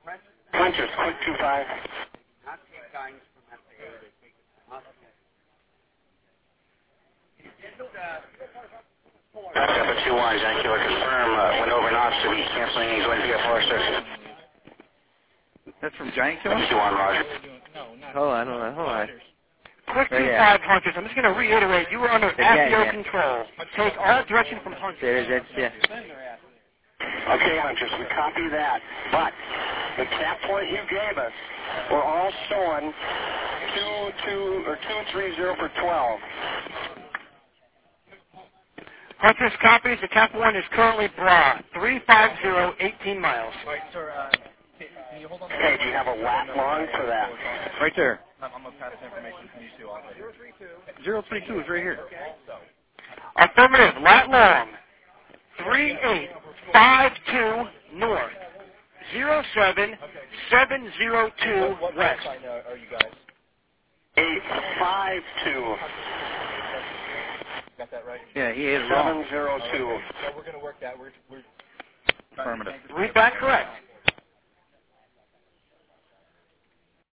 Huntress, quick 25. That's up at 2-1, Yankee Killer, confirm, went over and off, so he's canceling, he's going to be a Forester. That's from Giant Killer? 2-1, Roger. Hold on. Quick 2-5, Huntress. I'm just going to reiterate, you were under FBO control. Take all direction from Huntress. Yeah. Okay, Huntress, we copy that. But the cap point you gave us, we're all showing 230 for 12. Huntress copies. The cap one is currently bra. 350, 18 miles. Right, sir, can you hold on? Hey, do you have a lap long for that? Right there. I'm going to pass the information from you two on. 032 is right here. Affirmative. Lat long. 3852 north. 07702 What west. sign are you guys? 852. Got that right? Yeah, he is wrong. 702. So we're going to work that. We're Affirmative. Read back correct.